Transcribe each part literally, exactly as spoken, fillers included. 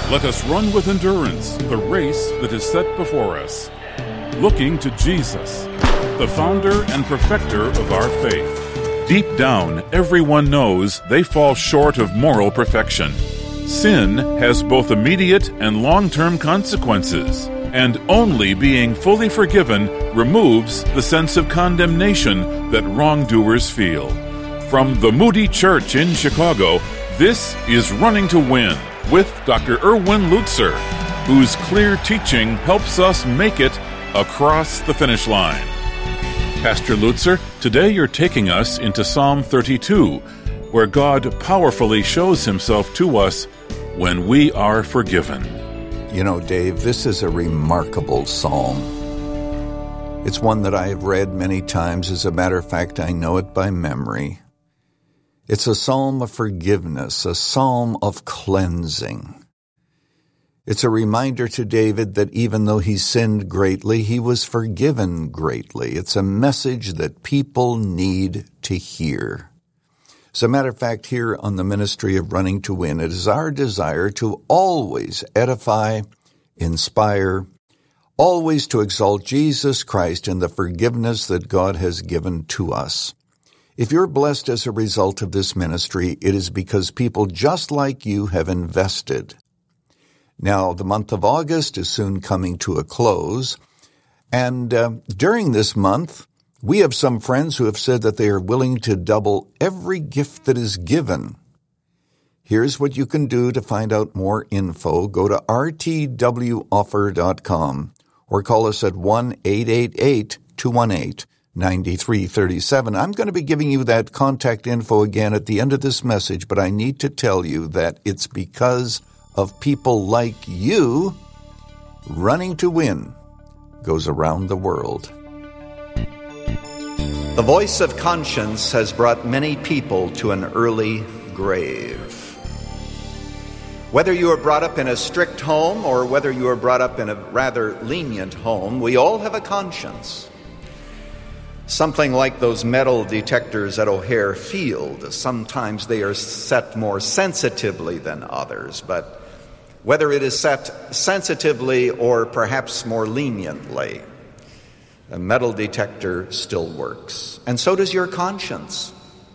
Let us run with endurance the race that is set before us, looking to Jesus, the founder and perfecter of our faith. Deep down, everyone knows they fall short of moral perfection. Sin has both immediate and long-term consequences, and only being fully forgiven removes the sense of condemnation that wrongdoers feel. From the Moody Church in Chicago, this is Running to Win with Doctor Erwin Lutzer, whose clear teaching helps us make it across the finish line. Pastor Lutzer, today you're taking us into Psalm thirty-two, where God powerfully shows himself to us when we are forgiven. You know, Dave, this is a remarkable psalm. It's one that I have read many times. As a matter of fact, I know it by memory. It's a psalm of forgiveness, a psalm of cleansing. It's a reminder to David that even though he sinned greatly, he was forgiven greatly. It's a message that people need to hear. As a matter of fact, here on the Ministry of Running to Win, it is our desire to always edify, inspire, always to exalt Jesus Christ in the forgiveness that God has given to us. If you're blessed as a result of this ministry, it is because people just like you have invested. Now, the month of August is soon coming to a close, and uh, during this month, we have some friends who have said that they are willing to double every gift that is given. Here's what you can do to find out more info. Go to r t w offer dot com or call us at one eight eight eight, two one eight, nine three three seven. I'm going to be giving you that contact info again at the end of this message, but I need to tell you that it's because of people like you. Running to Win goes around the world. The voice of conscience has brought many people to an early grave. Whether you are brought up in a strict home or whether you are brought up in a rather lenient home, we all have a conscience. Something like those metal detectors at O'Hare Field. Sometimes they are set more sensitively than others, but whether it is set sensitively or perhaps more leniently, a metal detector still works. And so does your conscience.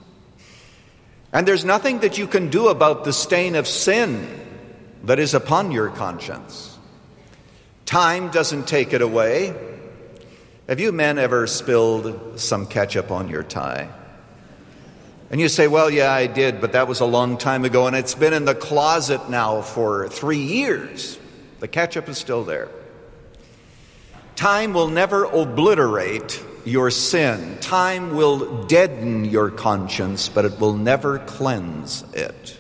And there's nothing that you can do about the stain of sin that is upon your conscience. Time doesn't take it away. Have you men ever spilled some ketchup on your tie? And you say, well, yeah, I did, but that was a long time ago, and it's been in the closet now for three years. The ketchup is still there. Time will never obliterate your sin. Time will deaden your conscience, but it will never cleanse it.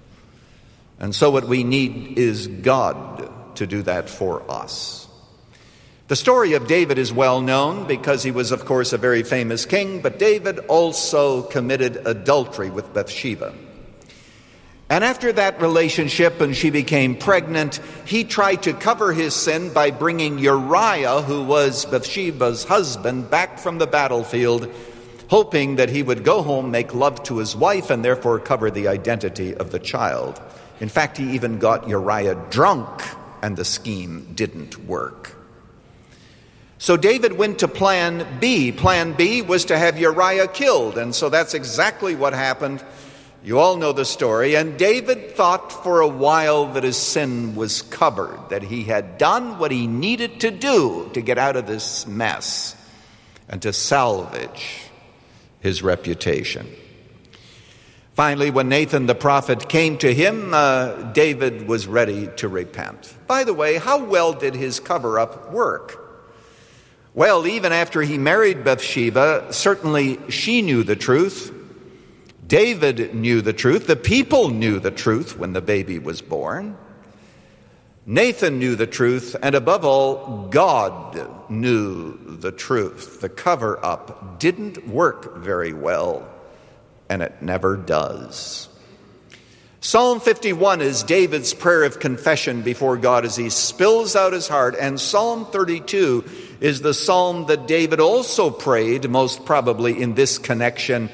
And so what we need is God to do that for us. The story of David is well known because he was, of course, a very famous king, but David also committed adultery with Bathsheba. And after that relationship, and she became pregnant, he tried to cover his sin by bringing Uriah, who was Bathsheba's husband, back from the battlefield, hoping that he would go home, make love to his wife, and therefore cover the identity of the child. In fact, he even got Uriah drunk, and the scheme didn't work. So David went to plan B. Plan B was to have Uriah killed, and so that's exactly what happened. You all know the story. And David thought for a while that his sin was covered, that he had done what he needed to do to get out of this mess and to salvage his reputation. Finally, when Nathan the prophet came to him, uh, David was ready to repent. By the way, how well did his cover-up work? Well, even after he married Bathsheba, certainly she knew the truth. David knew the truth. The people knew the truth when the baby was born. Nathan knew the truth, and above all, God knew the truth. The cover-up didn't work very well, and it never does. Psalm fifty-one is David's prayer of confession before God as he spills out his heart, and Psalm thirty-two is the psalm that David also prayed, most probably in this connection,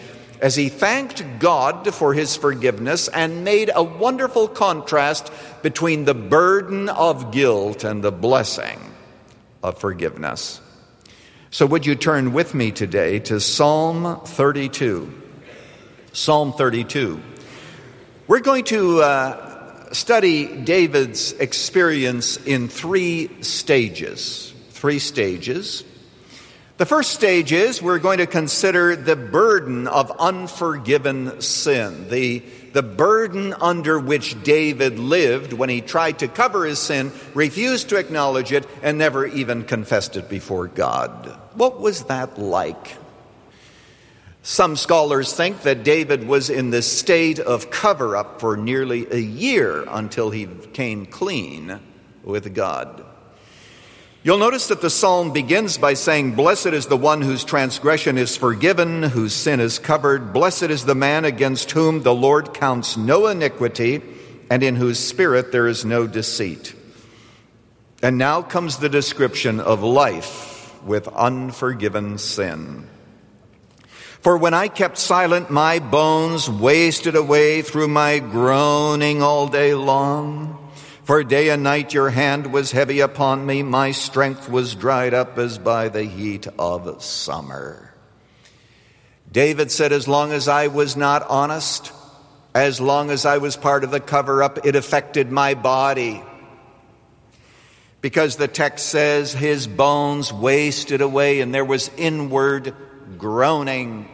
as he thanked God for his forgiveness and made a wonderful contrast between the burden of guilt and the blessing of forgiveness. So would you turn with me today to Psalm thirty-two? Psalm thirty-two. We're going to uh, study David's experience in three stages. Three stages. The first stage is we're going to consider the burden of unforgiven sin, the, the burden under which David lived when he tried to cover his sin, refused to acknowledge it, and never even confessed it before God. What was that like? Some scholars think that David was in this state of cover-up for nearly a year until he came clean with God. You'll notice that the psalm begins by saying, "Blessed is the one whose transgression is forgiven, whose sin is covered. Blessed is the man against whom the Lord counts no iniquity, and in whose spirit there is no deceit." And now comes the description of life with unforgiven sin. "For when I kept silent, my bones wasted away through my groaning all day long. For day and night your hand was heavy upon me. My strength was dried up as by the heat of summer." David said, as long as I was not honest, as long as I was part of the cover-up, it affected my body. Because the text says his bones wasted away and there was inward groaning.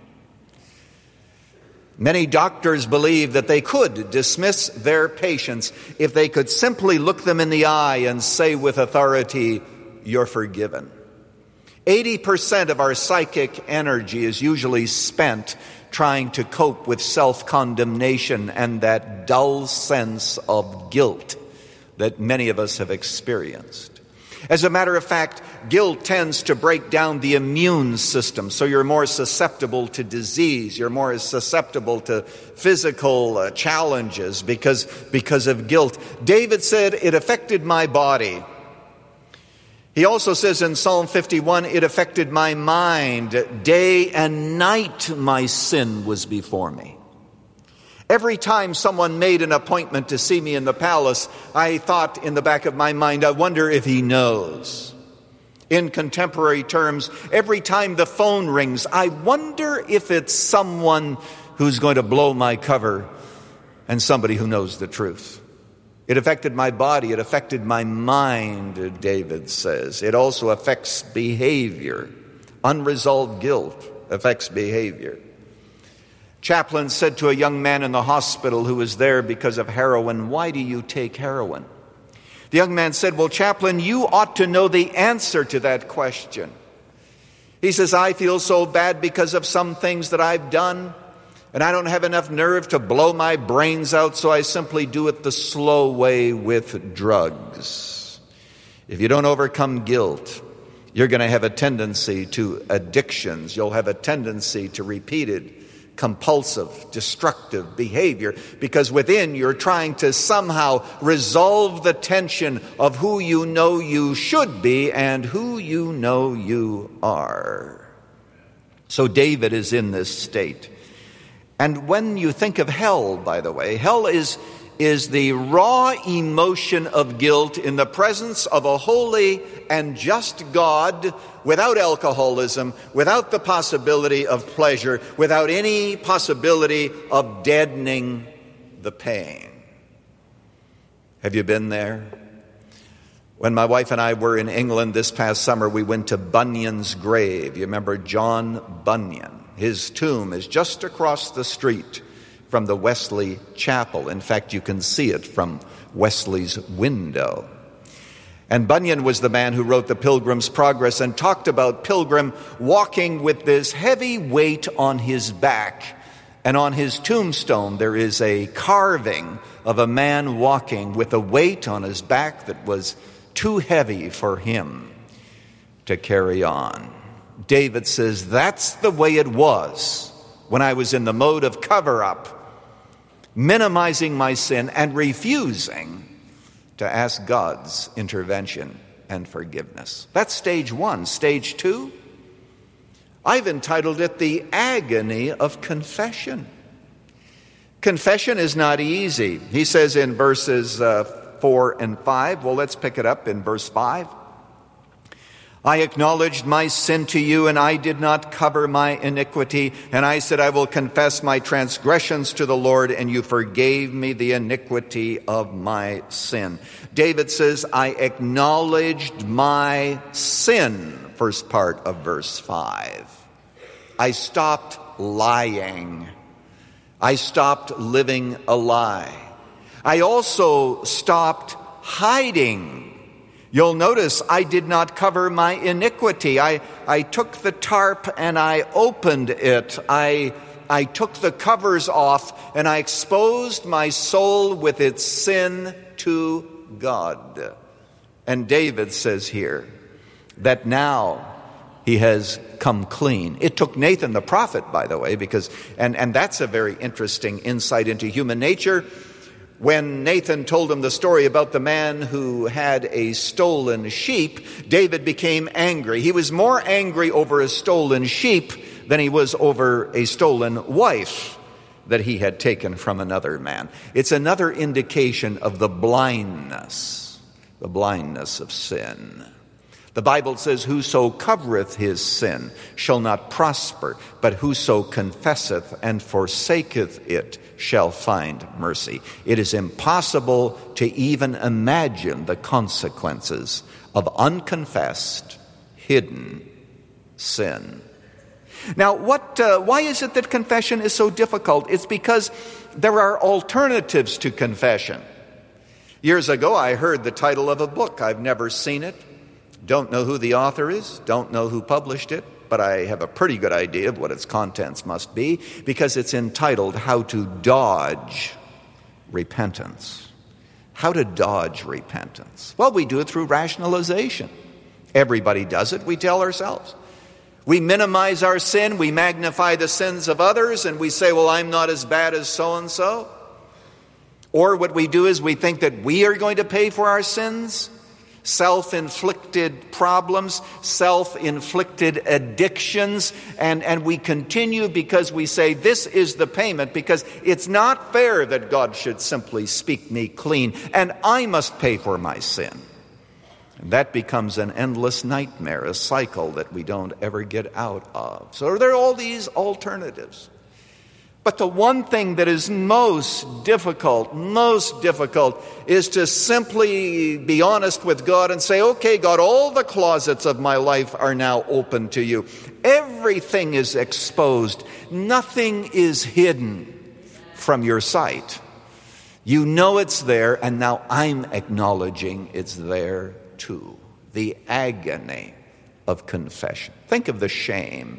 Many doctors believe that they could dismiss their patients if they could simply look them in the eye and say with authority, "You're forgiven." eighty percent of our psychic energy is usually spent trying to cope with self-condemnation and that dull sense of guilt that many of us have experienced. As a matter of fact, guilt tends to break down the immune system, so you're more susceptible to disease, you're more susceptible to physical uh, challenges because, because of guilt. David said, it affected my body. He also says in Psalm fifty-one, it affected my mind. Day and night my sin was before me. Every time someone made an appointment to see me in the palace, I thought in the back of my mind, I wonder if he knows. In contemporary terms, every time the phone rings, I wonder if it's someone who's going to blow my cover and somebody who knows the truth. It affected my body, it affected my mind, David says. It also affects behavior. Unresolved guilt affects behavior. Chaplain said to a young man in the hospital who was there because of heroin, "Why do you take heroin?" The young man said, "Well, chaplain, you ought to know the answer to that question." He says, "I feel so bad because of some things that I've done, and I don't have enough nerve to blow my brains out, so I simply do it the slow way with drugs." If you don't overcome guilt, you're going to have a tendency to addictions. You'll have a tendency to repeated compulsive, destructive behavior, because within you're trying to somehow resolve the tension of who you know you should be and who you know you are. So David is in this state. And when you think of hell, by the way, hell is, is the raw emotion of guilt in the presence of a holy and just God, without alcoholism, without the possibility of pleasure, without any possibility of deadening the pain. Have you been there? When my wife and I were in England this past summer, we went to Bunyan's grave. You remember John Bunyan? His tomb is just across the street from the Wesley Chapel. In fact, you can see it from Wesley's window. And Bunyan was the man who wrote The Pilgrim's Progress and talked about Pilgrim walking with this heavy weight on his back. And on his tombstone, there is a carving of a man walking with a weight on his back that was too heavy for him to carry on. David says, that's the way it was when I was in the mode of cover-up, minimizing my sin and refusing to ask God's intervention and forgiveness. That's stage one. Stage two, I've entitled it The Agony of Confession. Confession is not easy. He says in verses uh, four and five, well, let's pick it up in verse five. I acknowledged my sin to you, and I did not cover my iniquity. And I said, I will confess my transgressions to the Lord, and you forgave me the iniquity of my sin. David says, I acknowledged my sin, first part of verse five. I stopped lying. I stopped living a lie. I also stopped hiding. You'll notice I did not cover my iniquity. I, I took the tarp and I opened it. I, I took the covers off and I exposed my soul with its sin to God. And David says here that now he has come clean. It took Nathan the prophet, by the way, because, and, and that's a very interesting insight into human nature. When Nathan told him the story about the man who had a stolen sheep, David became angry. He was more angry over a stolen sheep than he was over a stolen wife that he had taken from another man. It's another indication of the blindness, the blindness of sin. The Bible says, whoso covereth his sin shall not prosper, but whoso confesseth and forsaketh it shall find mercy. It is impossible to even imagine the consequences of unconfessed, hidden sin. Now, what? Uh, why is it that confession is so difficult? It's because there are alternatives to confession. Years ago, I heard the title of a book. I've never seen it. Don't know who the author is, don't know who published it, but I have a pretty good idea of what its contents must be because it's entitled How to Dodge Repentance. How to dodge repentance. Well, we do it through rationalization. Everybody does it, we tell ourselves. We minimize our sin, we magnify the sins of others, and we say, well, I'm not as bad as so-and-so. Or what we do is we think that we are going to pay for our sins. Self-inflicted problems, self-inflicted addictions, and, and we continue because we say this is the payment, because it's not fair that God should simply speak me clean, and I must pay for my sin. And that becomes an endless nightmare, a cycle that we don't ever get out of. So there are all these alternatives. But the one thing that is most difficult, most difficult, is to simply be honest with God and say, okay, God, all the closets of my life are now open to you. Everything is exposed. Nothing is hidden from your sight. You know it's there, and now I'm acknowledging it's there too. The agony of confession. Think of the shame.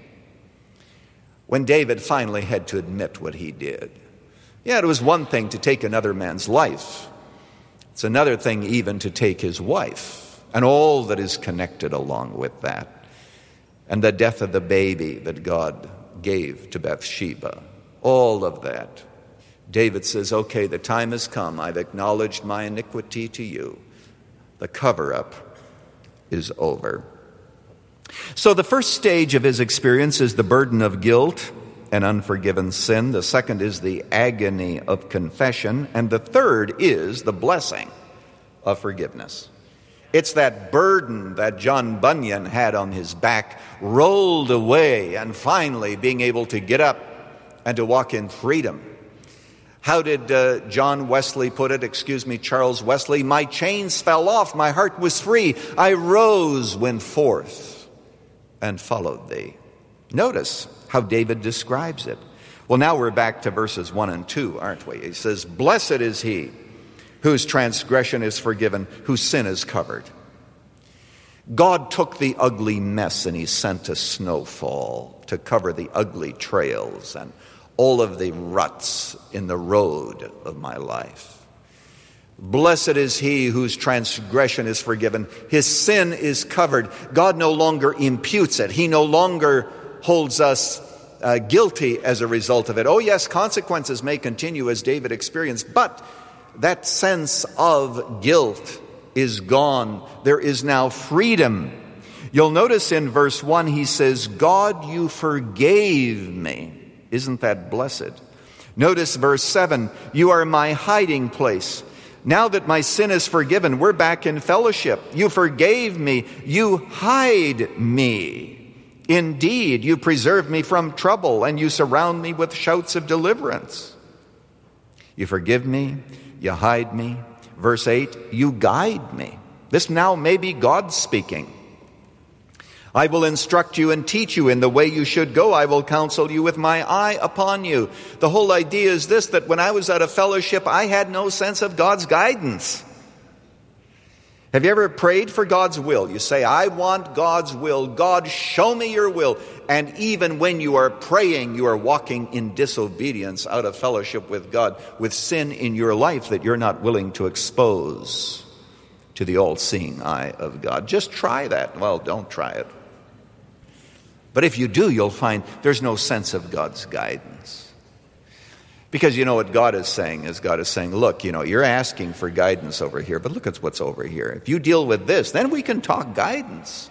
When David finally had to admit what he did. Yeah, it was one thing to take another man's life. It's another thing even to take his wife and all that is connected along with that. And the death of the baby that God gave to Bathsheba. All of that. David says, okay, the time has come. I've acknowledged my iniquity to you. The cover-up is over. So the first stage of his experience is the burden of guilt and unforgiven sin. The second is the agony of confession. And the third is the blessing of forgiveness. It's that burden that John Bunyan had on his back, rolled away, and finally being able to get up and to walk in freedom. How did uh, John Wesley put it? Excuse me, Charles Wesley. My chains fell off. My heart was free. I rose, went forth, and followed thee. Notice how David describes it. Well, now we're back to verses one and two, aren't we? He says, blessed is he whose transgression is forgiven, whose sin is covered. God took the ugly mess and he sent a snowfall to cover the ugly trails and all of the ruts in the road of my life. Blessed is he whose transgression is forgiven. His sin is covered. God no longer imputes it. He no longer holds us uh, guilty as a result of it. Oh yes, consequences may continue as David experienced, but that sense of guilt is gone. There is now freedom. You'll notice in verse one, he says, God, you forgave me. Isn't that blessed? Notice verse seven, you are my hiding place. Now that my sin is forgiven, we're back in fellowship. You forgave me. You hide me. Indeed, you preserve me from trouble, and you surround me with shouts of deliverance. You forgive me. You hide me. Verse eight, you guide me. This now may be God speaking. I will instruct you and teach you in the way you should go. I will counsel you with my eye upon you. The whole idea is this, that when I was out of fellowship, I had no sense of God's guidance. Have you ever prayed for God's will? You say, I want God's will. God, show me your will. And even when you are praying, you are walking in disobedience out of fellowship with God, with sin in your life that you're not willing to expose to the all-seeing eye of God. Just try that. Well, don't try it. But if you do, you'll find there's no sense of God's guidance. Because you know what God is saying is God is saying, look, you know, you're asking for guidance over here, but look at what's over here. If you deal with this, then we can talk guidance.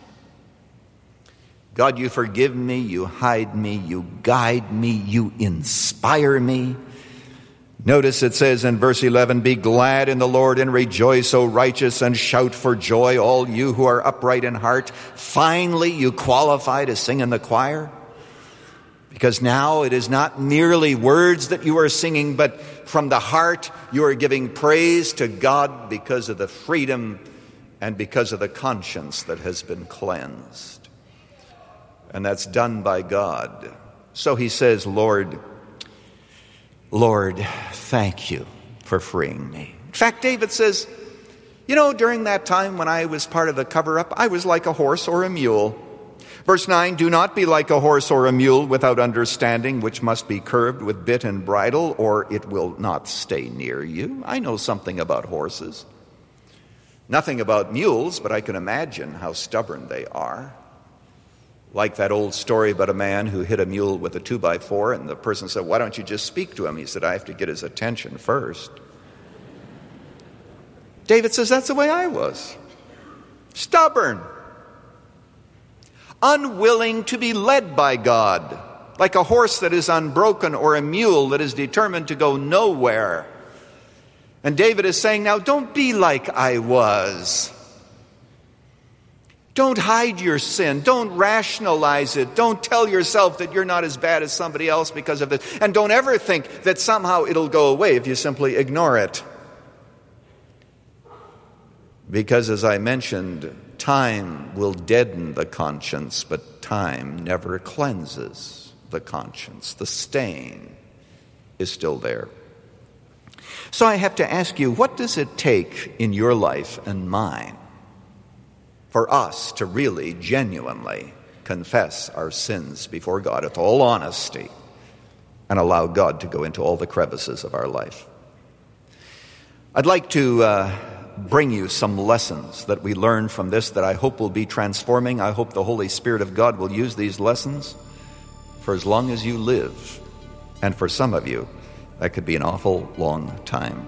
God, you forgive me, you hide me, you guide me, you inspire me. Notice it says in verse eleven, be glad in the Lord and rejoice, O righteous, and shout for joy, all you who are upright in heart. Finally, you qualify to sing in the choir. Because now it is not merely words that you are singing, but from the heart you are giving praise to God because of the freedom and because of the conscience that has been cleansed. And that's done by God. So he says, Lord, Lord, thank you for freeing me. In fact, David says, you know, during that time when I was part of the cover-up, I was like a horse or a mule. Verse nine, do not be like a horse or a mule without understanding, which must be curbed with bit and bridle, or it will not stay near you. I know something about horses. Nothing about mules, but I can imagine how stubborn they are. Like that old story about a man who hit a mule with a two by four, and the person said, why don't you just speak to him? He said, I have to get his attention first. David says, that's the way I was. Stubborn. Unwilling to be led by God. Like a horse that is unbroken or a mule that is determined to go nowhere. And David is saying, now don't be like I was. Don't hide your sin. Don't rationalize it. Don't tell yourself that you're not as bad as somebody else because of it. And don't ever think that somehow it'll go away if you simply ignore it. Because as I mentioned, time will deaden the conscience, but time never cleanses the conscience. The stain is still there. So I have to ask you, what does it take in your life and mine for us to really, genuinely confess our sins before God with all honesty and allow God to go into all the crevices of our life? I'd like to uh, bring you some lessons that we learn from this that I hope will be transforming. I hope the Holy Spirit of God will use these lessons for as long as you live. And for some of you, that could be an awful long time.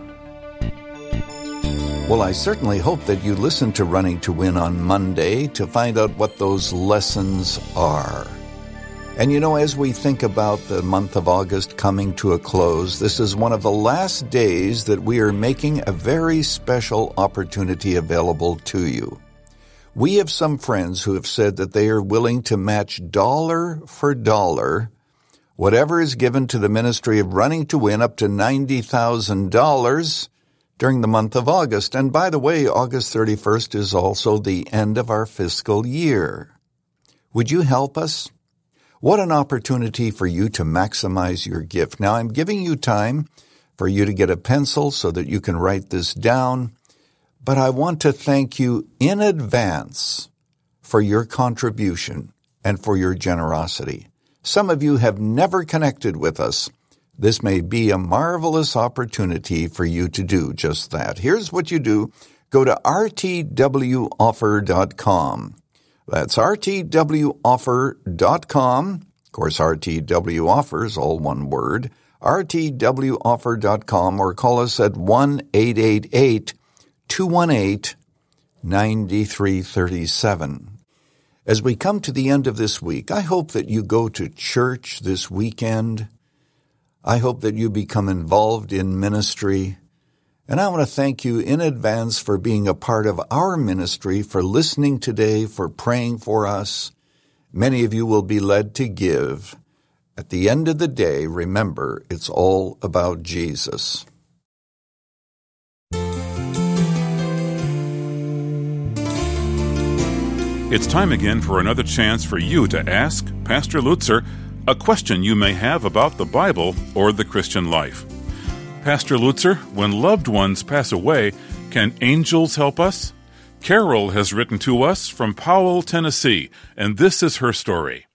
Well, I certainly hope that you listen to Running to Win on Monday to find out what those lessons are. And you know, as we think about the month of August coming to a close, this is one of the last days that we are making a very special opportunity available to you. We have some friends who have said that they are willing to match dollar for dollar whatever is given to the ministry of Running to Win, up to ninety thousand dollars during the month of August. And by the way, August thirty-first is also the end of our fiscal year. Would you help us? What an opportunity for you to maximize your gift. Now, I'm giving you time for you to get a pencil so that you can write this down, but I want to thank you in advance for your contribution and for your generosity. Some of you have never connected with us. This may be a marvelous opportunity for you to do just that. Here's what you do. Go to r t w offer dot com. That's r t w offer dot com. Of course, R T W Offer is all one word. r t w offer dot com, or call us at one eight eight eight, two one eight, nine three three seven. As we come to the end of this week, I hope that you go to church this weekend. I hope that you become involved in ministry. And I want to thank you in advance for being a part of our ministry, for listening today, for praying for us. Many of you will be led to give. At the end of the day, remember, it's all about Jesus. It's time again for another chance for you to ask Pastor Lutzer a question you may have about the Bible or the Christian life. Pastor Lutzer, when loved ones pass away, can angels help us? Carol has written to us from Powell, Tennessee, and this is her story.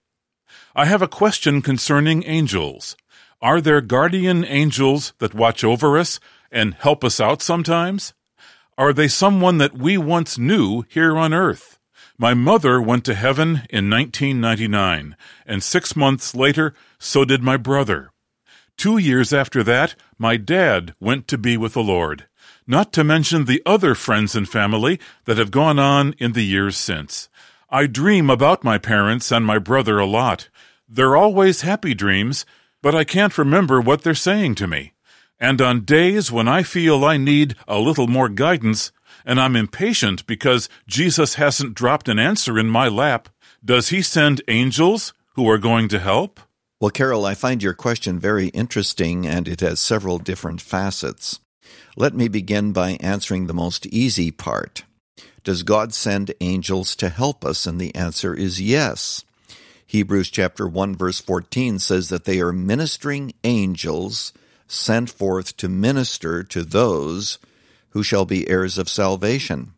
I have a question concerning angels. Are there guardian angels that watch over us and help us out sometimes? Are they someone that we once knew here on earth? My mother went to heaven in nineteen ninety-nine, and six months later, so did my brother. Two years after that, my dad went to be with the Lord, not to mention the other friends and family that have gone on in the years since. I dream about my parents and my brother a lot. They're always happy dreams, but I can't remember what they're saying to me. And on days when I feel I need a little more guidance, and I'm impatient because Jesus hasn't dropped an answer in my lap, does he send angels who are going to help? Well, Carol, I find your question very interesting, and it has several different facets. Let me begin by answering the most easy part. Does God send angels to help us? And the answer is yes. Hebrews chapter one, verse fourteen says that they are ministering angels sent forth to minister to those who shall be heirs of salvation.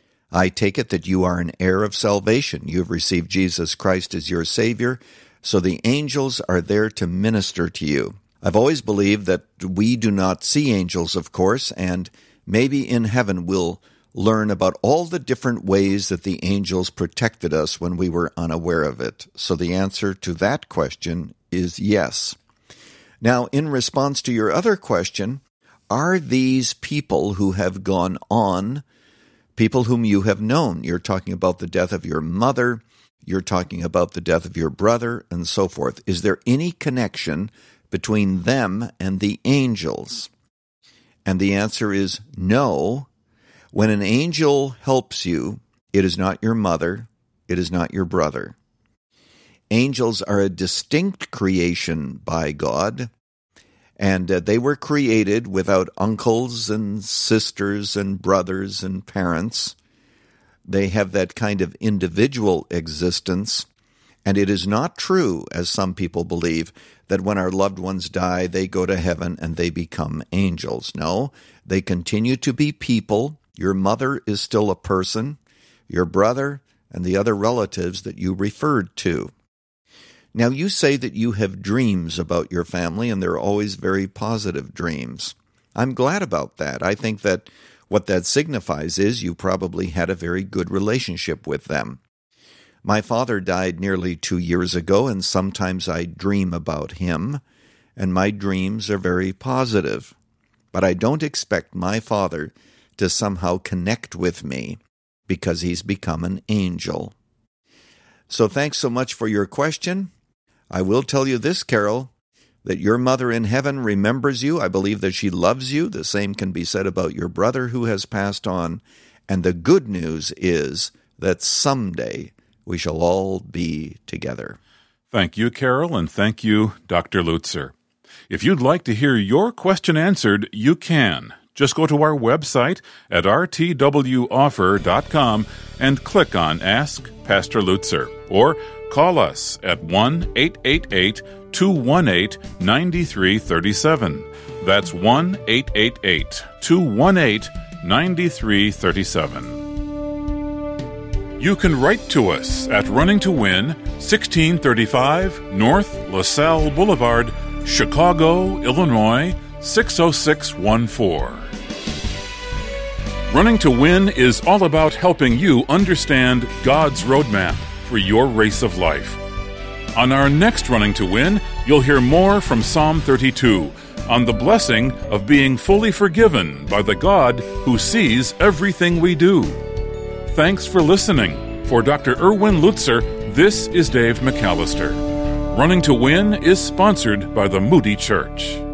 I take it that you are an heir of salvation. You have received Jesus Christ as your Savior, so the angels are there to minister to you. I've always believed that we do not see angels, of course, and maybe in heaven we'll learn about all the different ways that the angels protected us when we were unaware of it. So the answer to that question is yes. Now, in response to your other question, are these people who have gone on people whom you have known? You're talking about the death of your mother, you're talking about the death of your brother, and so forth. Is there any connection between them and the angels? And the answer is no. When an angel helps you, it is not your mother, it is not your brother. Angels are a distinct creation by God, and uh, they were created without uncles and sisters and brothers and parents. They have that kind of individual existence, and it is not true, as some people believe, that when our loved ones die, they go to heaven and they become angels. No, they continue to be people. Your mother is still a person, your brother, and the other relatives that you referred to. Now, you say that you have dreams about your family, and they're always very positive dreams. I'm glad about that. I think that what that signifies is you probably had a very good relationship with them. My father died nearly two years ago, and sometimes I dream about him, and my dreams are very positive. But I don't expect my father to somehow connect with me because he's become an angel. So thanks so much for your question. I will tell you this, Carol, that your mother in heaven remembers you. I believe that she loves you. The same can be said about your brother who has passed on. And the good news is that someday we shall all be together. Thank you, Carol, and thank you, Doctor Lutzer. If you'd like to hear your question answered, you can. Just go to our website at r t w offer dot com and click on Ask Pastor Lutzer, or call us at one eight eight eight, two one eight, nine three three seven. That's one eight eight eight, two one eight, nine three three seven. You can write to us at Running to Win, sixteen thirty-five North LaSalle Boulevard, Chicago, Illinois, six oh six one four. Running to Win is all about helping you understand God's roadmap for your race of life. On our next Running to Win, you'll hear more from Psalm thirty-two on the blessing of being fully forgiven by the God who sees everything we do. Thanks for listening. For Doctor Erwin Lutzer, this is Dave McAllister. Running to Win is sponsored by the Moody Church.